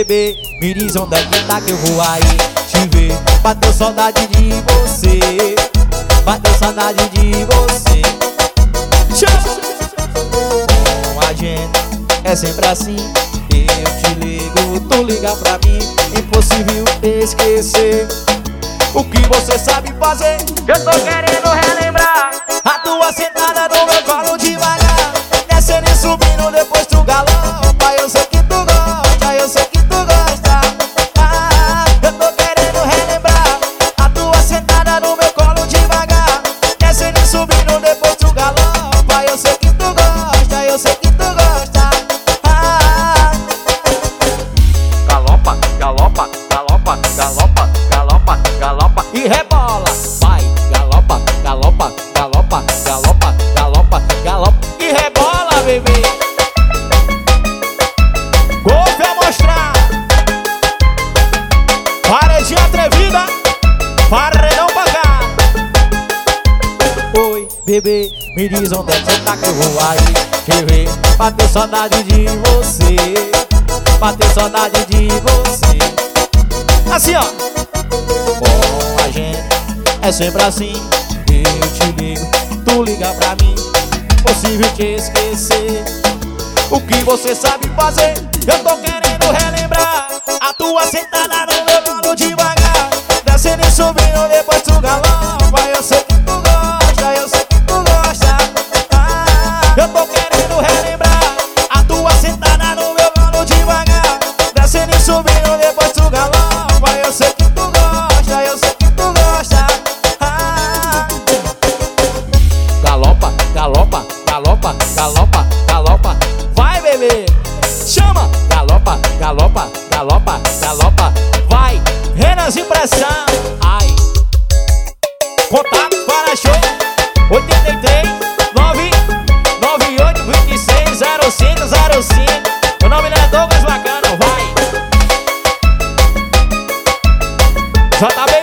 bebê, me diz onde é que tá que eu vou aí te ver. Bateu saudade de você, bateu saudade de você. Com a gente é sempre assim, eu te ligo, tu liga pra mim. Impossível esquecer o que você sabe fazer. Eu tô querendo relembrar a tua sentada no meu colo devagar, descendo e subindo, depois tu galopa. Eu sei que tu gosta, eu sei que tu gosta. Eu tô querendo relembrar a tua sentada no meu colo devagar, descendo e subindo, depois tu galopa. Eu sei que tu gosta, eu sei que tu gosta. Galopa, galopa, galopa, galopa, galopa, galopa E rebola, vai, galopa, galopa, galopa, galopa, galopa, galopa e rebola, bebê. Golfe a mostrar, paredinha atrevida, paredão pra cá. Oi, bebê, me diz onde é que tá que eu vou aí te ver. Bateu saudade de você, bateu saudade de você. Assim, ó. Com a gente é sempre assim, eu te ligo, tu liga pra mim. Impossível te esquecer o que você sabe fazer. Eu tô querendo relembrar a tua sentada no meu colo devagar, descendo e subindo, depois tu galopa. Eu sei que tu gosta, eu sei que tu gosta. Eu tô querendo relembrar a tua sentada no meu colo devagar, descendo e subindo, depois tu galopa. Eu sei que tu gosta, eu sei que tu gosta. Galopa, galopa, galopa, galopa, galopa. Vai, bebê, chama. Galopa, galopa, galopa, galopa. Vai, Renanzinho Pressão. Ai. Contato para show 83 998 26 0505. O nome não é Douglas Bacana, vai. JB